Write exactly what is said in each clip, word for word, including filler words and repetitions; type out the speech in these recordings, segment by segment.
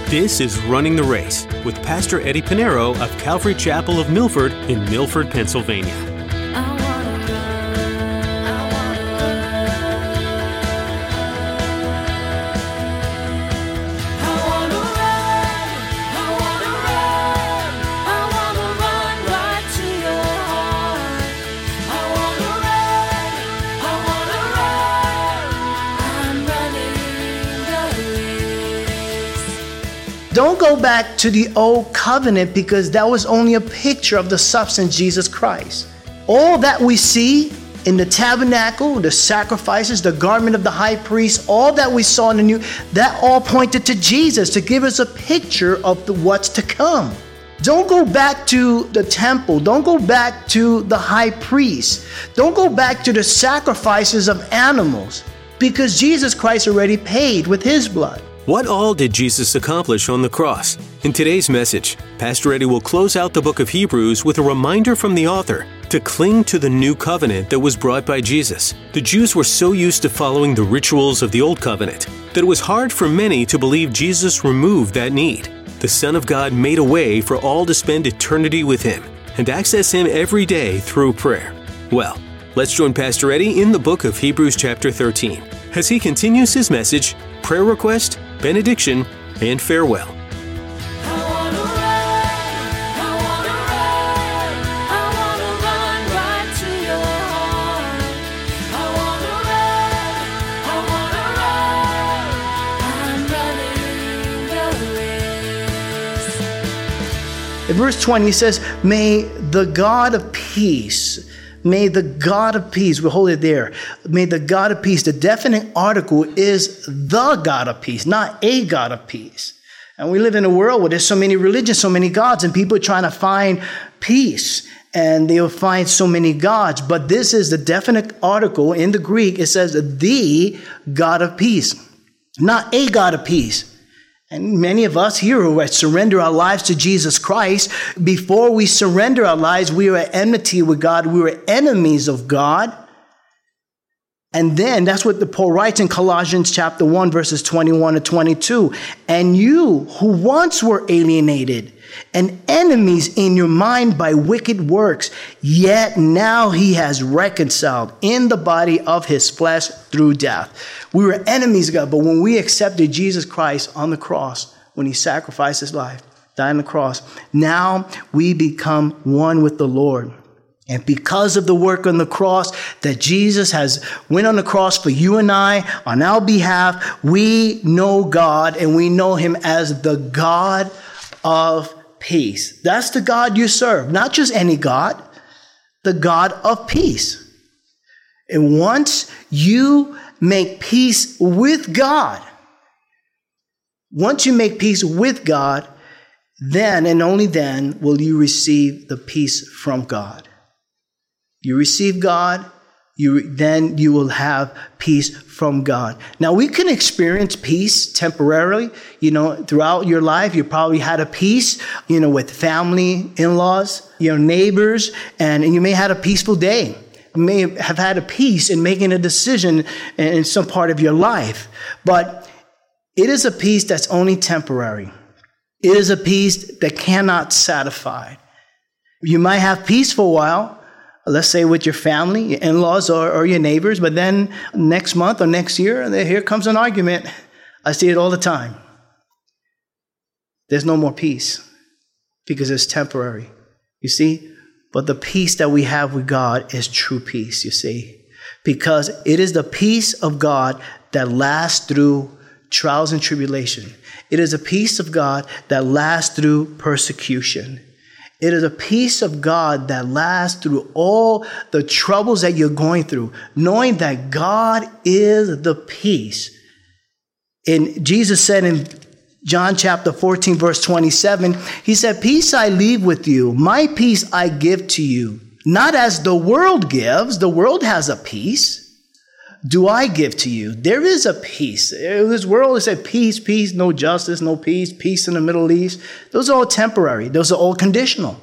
This is Running the Race with Pastor Eddie Pinero of Calvary Chapel of Milford in Milford, Pennsylvania. Don't go back to the old covenant, because that was only a picture of the substance, Jesus Christ. All that we see in the tabernacle, the sacrifices, the garment of the high priest, all that we saw in the new, that all pointed to Jesus to give us a picture of the, what's to come. Don't go back to the temple. Don't go back to the high priest. Don't go back to the sacrifices of animals, because Jesus Christ already paid with his blood. What all did Jesus accomplish on the cross? In today's message, Pastor Eddie will close out the book of Hebrews with a reminder from the author to cling to the new covenant that was brought by Jesus. The Jews were so used to following the rituals of the old covenant that it was hard for many to believe Jesus removed that need. The Son of God made a way for all to spend eternity with him and access him every day through prayer. Well, let's join Pastor Eddie in the book of Hebrews chapter thirteen as he continues his message, prayer request, benediction, and farewell. In verse twenty, it says, may the God of peace, may the God of peace, we'll hold it there. May the God of peace, the definite article is the God of peace, not a God of peace. And we live in a world where there's so many religions, so many gods, and people are trying to find peace, and they'll find so many gods. But this is the definite article in the Greek. It says the God of peace, not a God of peace. And many of us here who surrender our lives to Jesus Christ, before we surrender our lives, we were at enmity with God. We were enemies of God. And then that's what the Paul writes in Colossians chapter one, verses twenty-one to twenty-two. And you who once were alienated and enemies in your mind by wicked works, yet now he has reconciled in the body of his flesh through death. We were enemies of God, but when we accepted Jesus Christ on the cross, when he sacrificed his life, died on the cross, now we become one with the Lord. And because of the work on the cross that Jesus has went on the cross for you and I on our behalf, we know God, and we know him as the God of peace. That's the God you serve, not just any God, the God of peace. And once you make peace with God, once you make peace with God, then and only then will you receive the peace from God. You receive God, you then you will have peace from God. Now, we can experience peace temporarily. You know, throughout your life, you probably had a peace, you know, with family, in-laws, your neighbors, and, and you may have had a peaceful day. You may have had a peace in making a decision in some part of your life. But it is a peace that's only temporary. It is a peace that cannot satisfy. You might have peace for a while, let's say with your family, your in-laws, or, or your neighbors, but then next month or next year, here comes an argument. I see it all the time. There's no more peace because it's temporary, you see? But the peace that we have with God is true peace, you see? Because it is the peace of God that lasts through trials and tribulation. It is a peace of God that lasts through persecution. It is a peace of God that lasts through all the troubles that you're going through, knowing that God is the peace. And Jesus said in John chapter fourteen, verse twenty-seven, he said, peace I leave with you, my peace I give to you. Not as the world gives, the world has a peace, do I give to you. There is a peace. This world is a peace, peace, no justice, no peace, peace in the Middle East. Those are all temporary. Those are all conditional.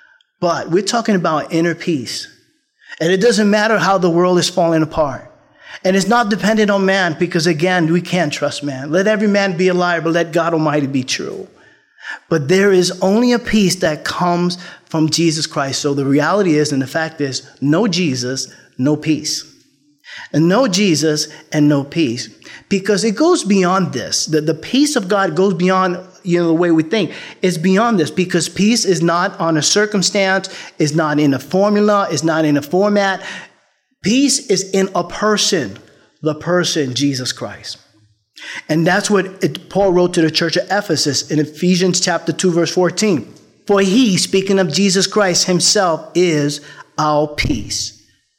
But we're talking about inner peace. And it doesn't matter how the world is falling apart. And it's not dependent on man because, again, we can't trust man. Let every man be a liar, but let God Almighty be true. But there is only a peace that comes from Jesus Christ. So the reality is, and the fact is, no Jesus, no peace. And no Jesus and no peace. Because it goes beyond this. The, the peace of God goes beyond, you know, the way we think. It's beyond this because peace is not on a circumstance, is not in a formula, is not in a format. Peace is in a person, the person, Jesus Christ. And that's what it, Paul wrote to the church of Ephesus in Ephesians chapter two, verse fourteen. For he, speaking of Jesus Christ himself, is our peace.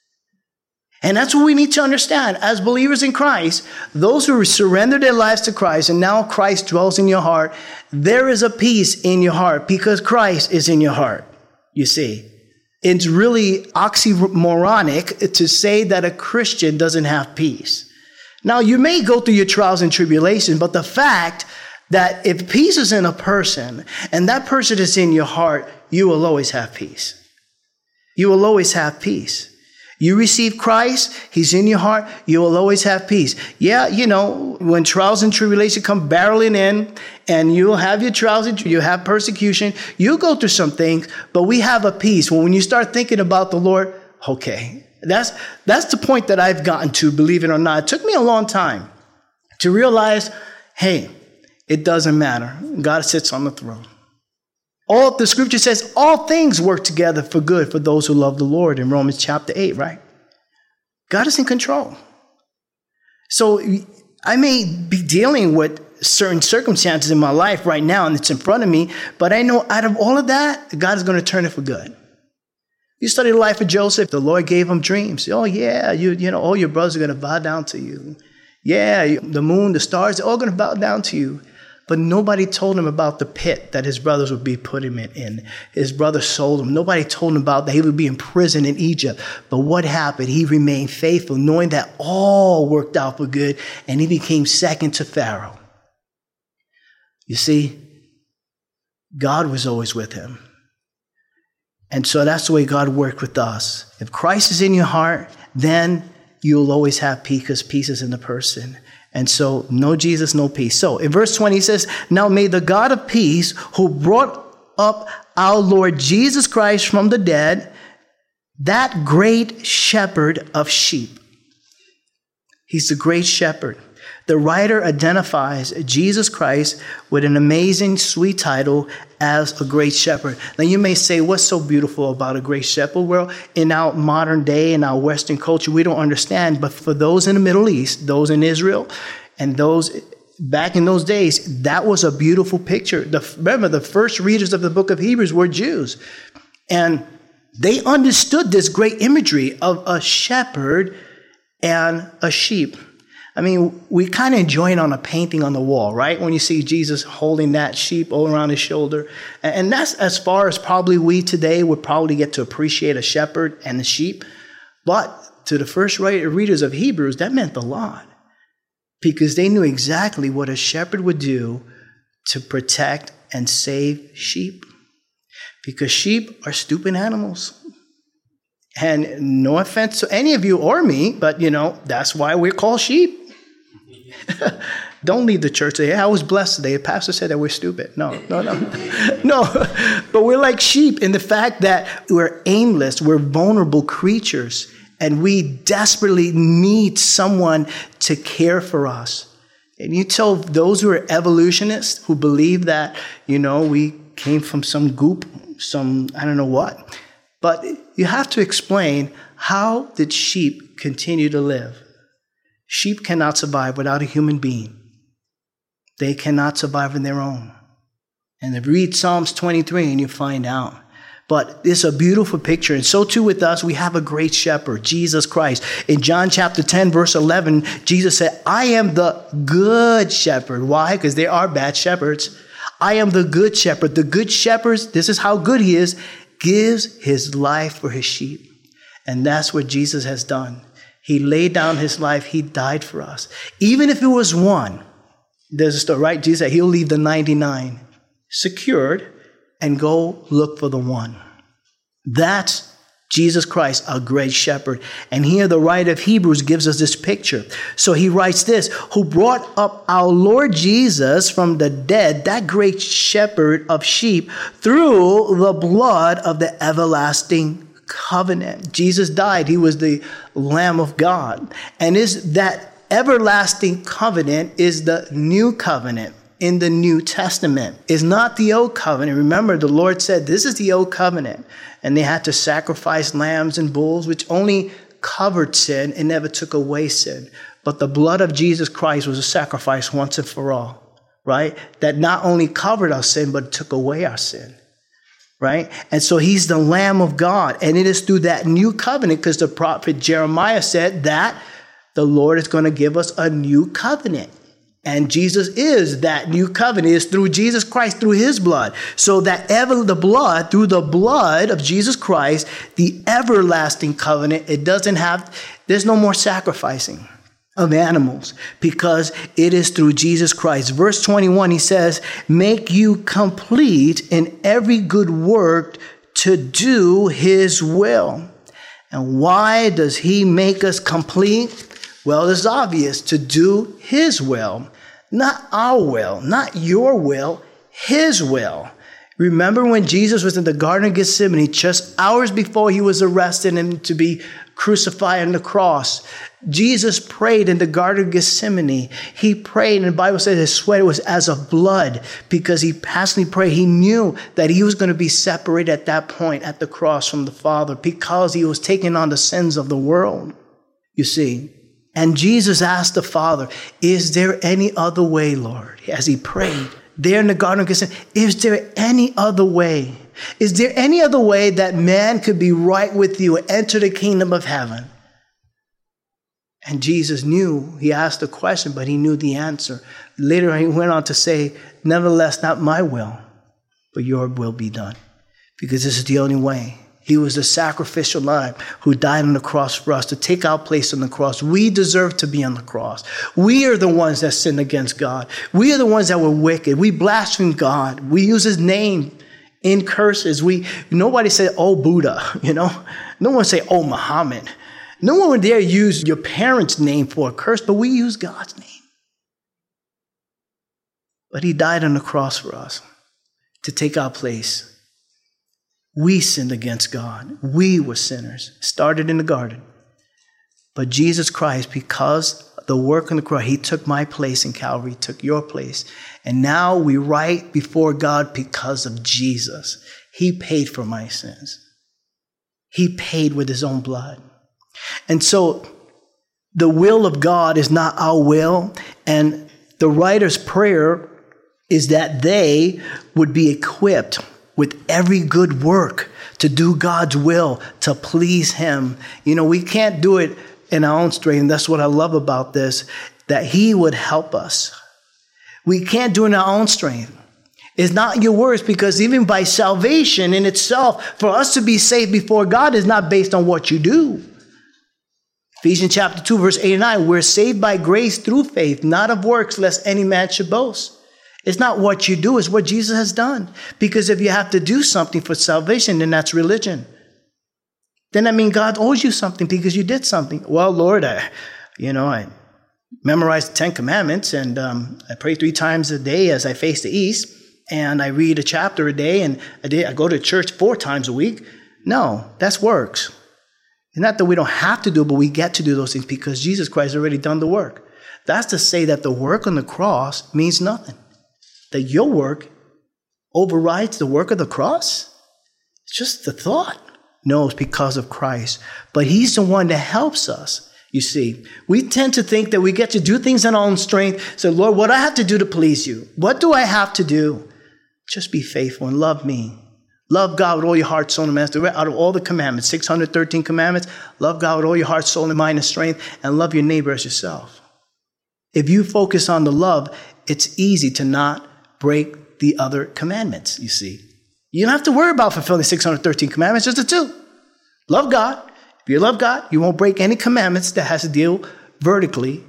And that's what we need to understand. As believers in Christ, those who surrender their lives to Christ, and now Christ dwells in your heart, there is a peace in your heart because Christ is in your heart, you see. It's really oxymoronic to say that a Christian doesn't have peace. Now, you may go through your trials and tribulations, but the fact that if peace is in a person and that person is in your heart, you will always have peace. You will always have peace. You receive Christ, he's in your heart, you will always have peace. Yeah, you know, when trials and tribulation come barreling in, and you'll have your trials, and you have persecution, you'll go through some things, but we have a peace. When you start thinking about the Lord, okay, that's, that's the point that I've gotten to, believe it or not. It took me a long time to realize, hey, it doesn't matter. God sits on the throne. All the scripture says all things work together for good for those who love the Lord in Romans chapter eight, right? God is in control. So I may be dealing with certain circumstances in my life right now and it's in front of me, but I know out of all of that, God is going to turn it for good. You study the life of Joseph, the Lord gave him dreams. Oh yeah, you, you know, all your brothers are going to bow down to you. Yeah, the moon, the stars, they're all going to bow down to you. But nobody told him about the pit that his brothers would be putting him in. His brothers sold him. Nobody told him about that he would be in prison in Egypt. But what happened? He remained faithful, knowing that all worked out for good, and he became second to Pharaoh. You see, God was always with him. And so that's the way God worked with us. If Christ is in your heart, then you'll always have peace because peace is in the person. And so, no Jesus, no peace. So, in verse twenty, he says, now may the God of peace, who brought up our Lord Jesus Christ from the dead, that great shepherd of sheep. He's the great shepherd. The writer identifies Jesus Christ with an amazing, sweet title as a great shepherd. Now, you may say, what's so beautiful about a great shepherd? Well, in our modern day, in our Western culture, we don't understand. But for those in the Middle East, those in Israel, and those back in those days, that was a beautiful picture. The, remember, the first readers of the book of Hebrews were Jews. And they understood this great imagery of a shepherd and a sheep. I mean, we kind of enjoy it on a painting on the wall, right? When you see Jesus holding that sheep all around his shoulder. And that's as far as probably we today would probably get to appreciate a shepherd and the sheep. But to the first readers of Hebrews, that meant a lot. Because they knew exactly what a shepherd would do to protect and save sheep. Because sheep are stupid animals. And no offense to any of you or me, but, you know, that's why we're called sheep. Don't leave the church. Say, yeah, I was blessed today. The pastor said that we're stupid. No, no, no. No, but we're like sheep in the fact that we're aimless. We're vulnerable creatures. And we desperately need someone to care for us. And you tell those who are evolutionists, who believe that, you know, we came from some goop, some, I don't know what. But you have to explain, how did sheep continue to live? Sheep cannot survive without a human being. They cannot survive on their own. And if you read Psalms twenty-three and you find out. But it's a beautiful picture. And so too with us, we have a great shepherd, Jesus Christ. In John chapter ten, verse eleven, Jesus said, I am the good shepherd. Why? Because there are bad shepherds. I am the good shepherd. The good shepherd, this is how good he is, gives his life for his sheep. And that's what Jesus has done. He laid down his life. He died for us. Even if it was one, there's a story, right? Jesus said he'll leave the ninety-nine secured and go look for the one. That's Jesus Christ, a great shepherd. And here the writer of Hebrews gives us this picture. So he writes this, who brought up our Lord Jesus from the dead, that great shepherd of sheep, through the blood of the everlasting covenant. Jesus died. He was the Lamb of God. And is that everlasting covenant is the new covenant in the New Testament. It's not the old covenant. Remember, the Lord said, this is the old covenant. And they had to sacrifice lambs and bulls, which only covered sin and never took away sin. But the blood of Jesus Christ was a sacrifice once and for all, right? That not only covered our sin, but took away our sin, right? And so he's the Lamb of God. And it is through that new covenant, because the prophet Jeremiah said that the Lord is going to give us a new covenant. And Jesus is that new covenant. It's through Jesus Christ, through his blood. So that ever the blood, through the blood of Jesus Christ, the everlasting covenant, it doesn't have, there's no more sacrificing of animals because it is through Jesus Christ. Verse twenty-one, he says, make you complete in every good work to do his will. And why does he make us complete? Well, it's obvious, to do his will, not our will, not your will, his will. Remember when Jesus was in the Garden of Gethsemane, just hours before he was arrested and to be crucified on the cross, Jesus prayed in the Garden of Gethsemane. He prayed, and the Bible says his sweat was as of blood because he passionately prayed. He knew that he was going to be separated at that point at the cross from the Father because he was taking on the sins of the world, you see. And Jesus asked the Father, is there any other way, Lord? As he prayed there in the Garden of Gethsemane, is there any other way? Is there any other way that man could be right with you and enter the kingdom of heaven? And Jesus knew, he asked the question, but he knew the answer. Later he went on to say, nevertheless, not my will, but your will be done. Because this is the only way. He was the sacrificial lamb who died on the cross for us to take our place on the cross. We deserve to be on the cross. We are the ones that sinned against God. We are the ones that were wicked. We blasphemed God. We use his name in curses. We nobody said, oh, Buddha, you know. No one say, oh, Muhammad. No one would dare use your parents' name for a curse, but we use God's name. But he died on the cross for us to take our place. We sinned against God. We were sinners. Started in the garden. But Jesus Christ, because of the work on the cross, he took my place in Calvary, took your place. And now we right before God because of Jesus. He paid for my sins. He paid with his own blood. And so the will of God is not our will. And the writer's prayer is that they would be equipped with every good work to do God's will, to please him. You know, we can't do it in our own strength. And that's what I love about this, that he would help us. We can't do it in our own strength. It's not your works, because even by salvation in itself, for us to be saved before God is not based on what you do. Ephesians chapter two, verse eight and nine, we're saved by grace through faith, not of works, lest any man should boast. It's not what you do, it's what Jesus has done. Because if you have to do something for salvation, then that's religion. Then that means God owes you something because you did something. Well, Lord, I, you know, I memorized the Ten Commandments, and um, I pray three times a day as I face the east, and I read a chapter a day, and a day, I go to church four times a week. No, that's works. It's not that we don't have to do it, but we get to do those things because Jesus Christ has already done the work. That's to say that the work on the cross means nothing. That your work overrides the work of the cross? It's just the thought. No, it's because of Christ. But he's the one that helps us. You see, we tend to think that we get to do things in our own strength. So, Lord, what do I have to do to please you? What do I have to do? Just be faithful and love me. Love God with all your heart, soul, and mind. Out of all the commandments, six hundred thirteen commandments, love God with all your heart, soul, and mind and strength, and love your neighbor as yourself. If you focus on the love, it's easy to not break the other commandments, you see. You don't have to worry about fulfilling six hundred thirteen commandments, just the two. Love God. If you love God, you won't break any commandments that has to deal vertically.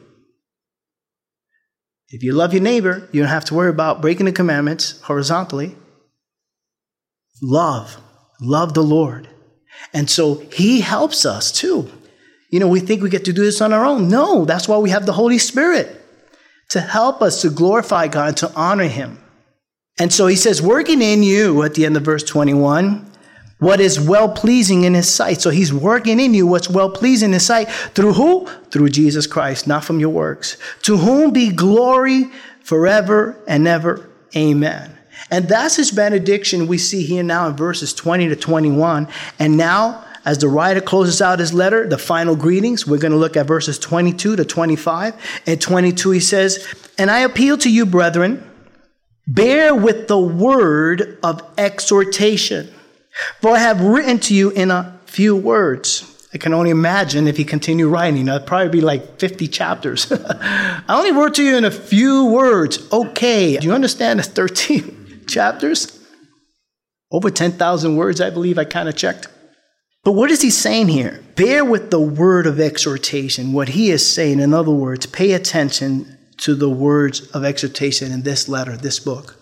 If you love your neighbor, you don't have to worry about breaking the commandments horizontally. Love. Love the Lord. And so he helps us too. You know, we think we get to do this on our own. No, that's why we have the Holy Spirit to help us to glorify God, to honor him. And so he says, working in you at the end of verse twenty-one, what is well-pleasing in his sight. So he's working in you what's well-pleasing in his sight. Through who? Through Jesus Christ, not from your works. To whom be glory forever and ever. Amen. And that's his benediction we see here now in verses twenty to twenty-one. And now, as the writer closes out his letter, the final greetings, we're going to look at verses twenty-two to twenty-five. And twenty-two, he says, and I appeal to you, brethren, bear with the word of exhortation. For I have written to you in a few words. I can only imagine if he continued writing, it'd probably be like fifty chapters. I only wrote to you in a few words. Okay. Do you understand? It's thirteen chapters. Over ten thousand words, I believe. I kind of checked. But what is he saying here? Bear with the word of exhortation. What he is saying, in other words, pay attention to the words of exhortation in this letter, this book.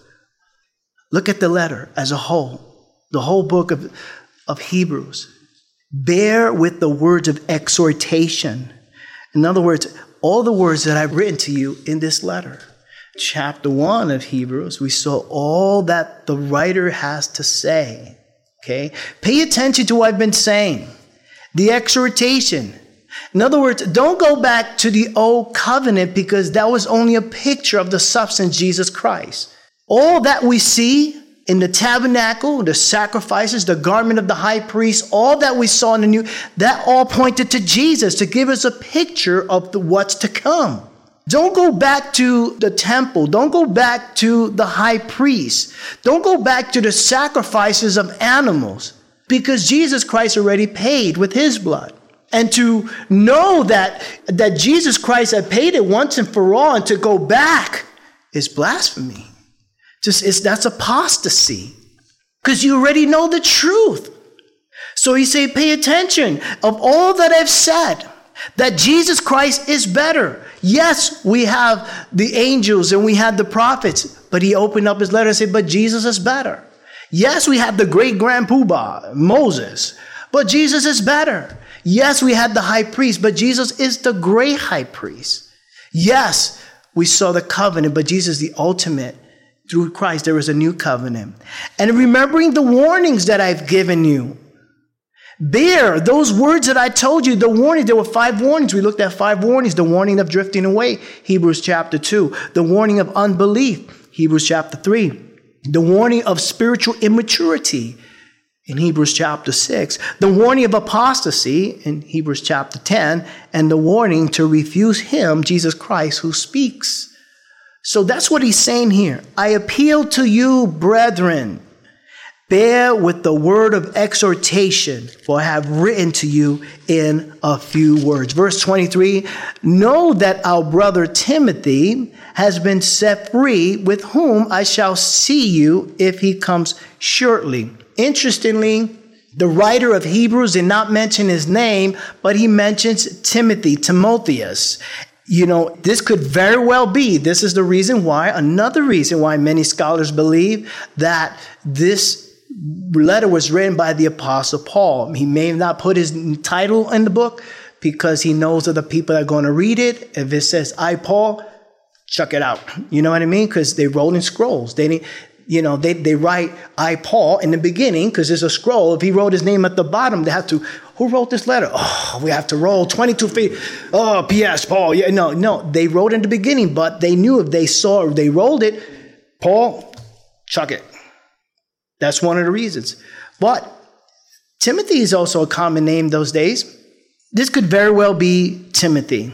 Look at the letter as a whole. The whole book of, of Hebrews. Bear with the words of exhortation. In other words, all the words that I've written to you in this letter. Chapter one of Hebrews, we saw all that the writer has to say. Okay? Pay attention to what I've been saying. The exhortation. In other words, don't go back to the old covenant because that was only a picture of the substance, Jesus Christ. All that we see in the tabernacle, the sacrifices, the garment of the high priest, all that we saw in the new, that all pointed to Jesus to give us a picture of the, what's to come. Don't go back to the temple. Don't go back to the high priest. Don't go back to the sacrifices of animals because Jesus Christ already paid with his blood. And to know that, that Jesus Christ had paid it once and for all and to go back is blasphemy. Just it's, that's apostasy because you already know the truth. So he say, pay attention of all that I've said, that Jesus Christ is better. Yes, we have the angels and we have the prophets, but he opened up his letter and said, but Jesus is better. Yes, we have the great grand poobah, Moses, but Jesus is better. Yes, we had the high priest, but Jesus is the great high priest. Yes, we saw the covenant, but Jesus is the ultimate. Through Christ, there is a new covenant. And remembering the warnings that I've given you. Bear those words that I told you, the warning. There were five warnings. We looked at five warnings. The warning of drifting away, Hebrews chapter two. The warning of unbelief, Hebrews chapter three. The warning of spiritual immaturity in Hebrews chapter six. The warning of apostasy in Hebrews chapter ten. And the warning to refuse him, Jesus Christ, who speaks. So that's what he's saying here. I appeal to you, brethren, bear with the word of exhortation, for I have written to you in a few words. Verse twenty-three, know that our brother Timothy has been set free, with whom I shall see you if he comes shortly. Interestingly, the writer of Hebrews did not mention his name, but he mentions Timothy, Timotheus. You know, this could very well be, this is the reason why, another reason why many scholars believe that this letter was written by the Apostle Paul. He may not put his title in the book because he knows that the people that are going to read it, if it says, I, Paul, chuck it out. You know what I mean? Because they roll in scrolls. They, you know, they, they write, I, Paul, in the beginning, because there's a scroll. If he wrote his name at the bottom, they have to, who wrote this letter? Oh, we have to roll twenty-two feet. Oh, P S Paul. Yeah, no, no. They wrote in the beginning, but they knew if they saw, if they rolled it, Paul, chuck it. That's one of the reasons. But Timothy is also a common name those days. This could very well be Timothy.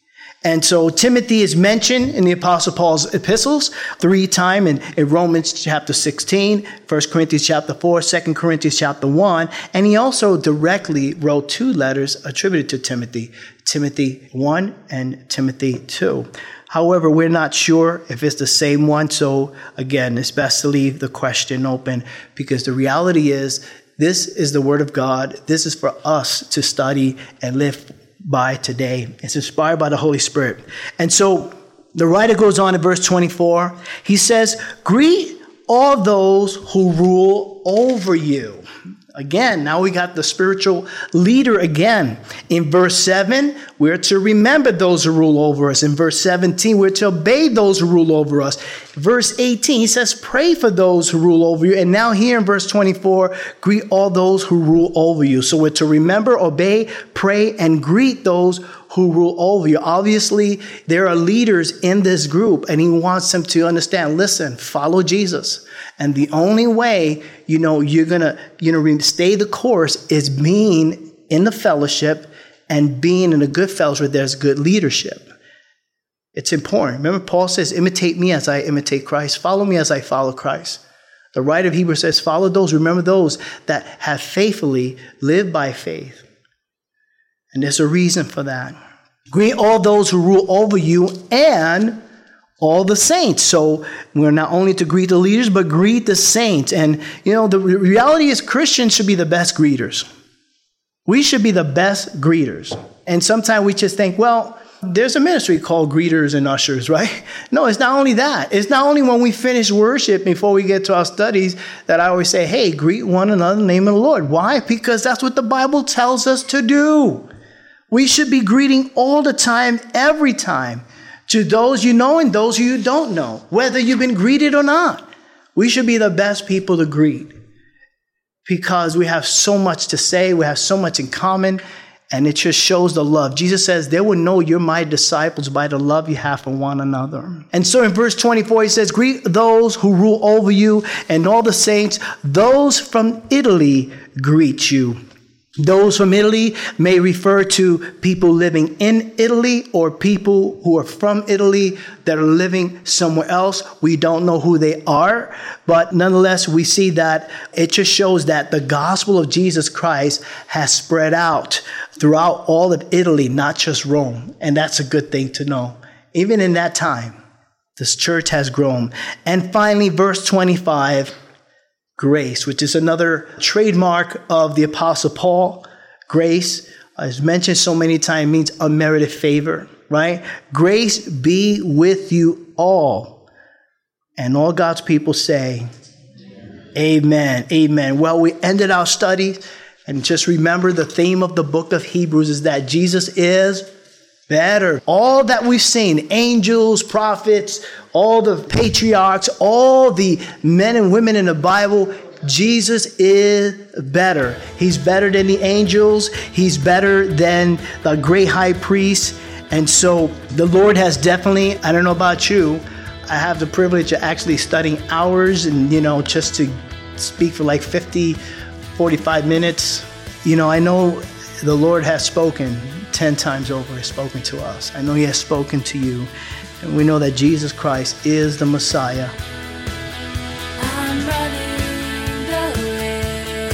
And so Timothy is mentioned in the Apostle Paul's epistles three times in, in Romans chapter sixteen, First Corinthians chapter four, Second Corinthians chapter one. And he also directly wrote two letters attributed to Timothy, Timothy one and Timothy two. However, we're not sure if it's the same one. So again, it's best to leave the question open because the reality is this is the word of God. This is for us to study and live by today. It's inspired by the Holy Spirit. And so the writer goes on in verse twenty-four. He says, greet all those who rule over you. Again, now we got the spiritual leader again. In verse seven, we're to remember those who rule over us. In verse seventeen, we're to obey those who rule over us. Verse eighteen, he says, pray for those who rule over you. And now here in verse twenty-four, greet all those who rule over you. So we're to remember, obey, pray, and greet those who rule over you. Obviously, there are leaders in this group, and he wants them to understand, listen, follow Jesus. And the only way, you know, you're going to, you know, stay the course is being in the fellowship and being in a good fellowship where there's good leadership. It's important. Remember, Paul says, imitate me as I imitate Christ. Follow me as I follow Christ. The writer of Hebrews says, follow those, remember those that have faithfully lived by faith. And there's a reason for that. Greet all those who rule over you and all the saints. So we're not only to greet the leaders, but greet the saints. And, you know, the reality is Christians should be the best greeters. We should be the best greeters. And sometimes we just think, well, there's a ministry called greeters and ushers, right? No, it's not only that. It's not only when we finish worship before we get to our studies that I always say, hey, greet one another in the name of the Lord. Why? Because that's what the Bible tells us to do. We should be greeting all the time, every time, to those you know and those you don't know, whether you've been greeted or not. We should be the best people to greet because we have so much to say. We have so much in common, and it just shows the love. Jesus says, they will know you're my disciples by the love you have for one another. And so in verse twenty-four, he says, greet those who rule over you and all the saints. Those from Italy greet you. Those from Italy may refer to people living in Italy or people who are from Italy that are living somewhere else. We don't know who they are, but nonetheless, we see that it just shows that the gospel of Jesus Christ has spread out throughout all of Italy, not just Rome. And that's a good thing to know. Even in that time, this church has grown. And finally, verse twenty-five, grace, which is another trademark of the Apostle Paul. Grace, as mentioned so many times, means unmerited favor, right? Grace be with you all. And all God's people say, amen, amen. Well, we ended our study, and just remember the theme of the book of Hebrews is that Jesus is better. All that we've seen, angels, prophets, all the patriarchs, all the men and women in the Bible, Jesus is better. He's better than the angels. He's better than the great high priest. And so the Lord has definitely, I don't know about you, I have the privilege of actually studying hours and, you know, just to speak for like fifty, forty-five minutes. You know, I know the Lord has spoken ten times over, has spoken to us. I know he has spoken to you. And we know that Jesus Christ is the Messiah. I'm running the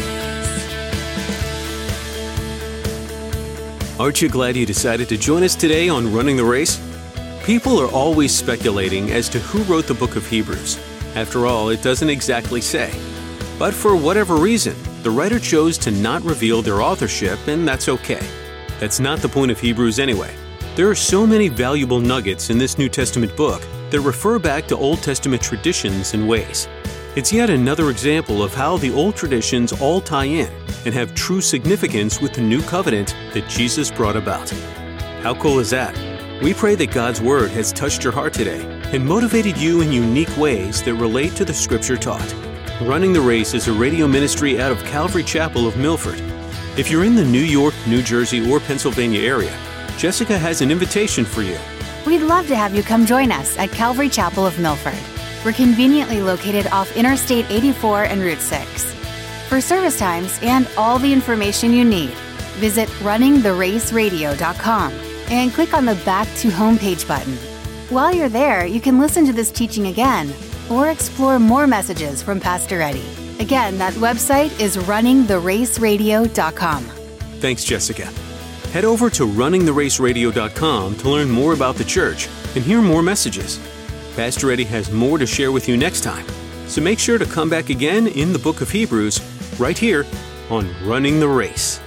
race. Aren't you glad you decided to join us today on Running the Race? People are always speculating as to who wrote the book of Hebrews. After all, it doesn't exactly say. But for whatever reason, the writer chose to not reveal their authorship, and that's okay. That's not the point of Hebrews anyway. There are so many valuable nuggets in this New Testament book that refer back to Old Testament traditions and ways. It's yet another example of how the old traditions all tie in and have true significance with the new covenant that Jesus brought about. How cool is that? We pray that God's Word has touched your heart today and motivated you in unique ways that relate to the Scripture taught. Running the Race is a radio ministry out of Calvary Chapel of Milford. If you're in the New York, New Jersey, or Pennsylvania area, Jessica has an invitation for you. We'd love to have you come join us at Calvary Chapel of Milford. We're conveniently located off Interstate eighty-four and Route six. For service times and all the information you need, visit running the race radio dot com and click on the Back to Homepage button. While you're there, you can listen to this teaching again or explore more messages from Pastor Eddie. Again, that website is running the race radio dot com. Thanks, Jessica. Head over to running the race radio dot com to learn more about the church and hear more messages. Pastor Eddie has more to share with you next time, so make sure to come back again in the book of Hebrews right here on Running the Race.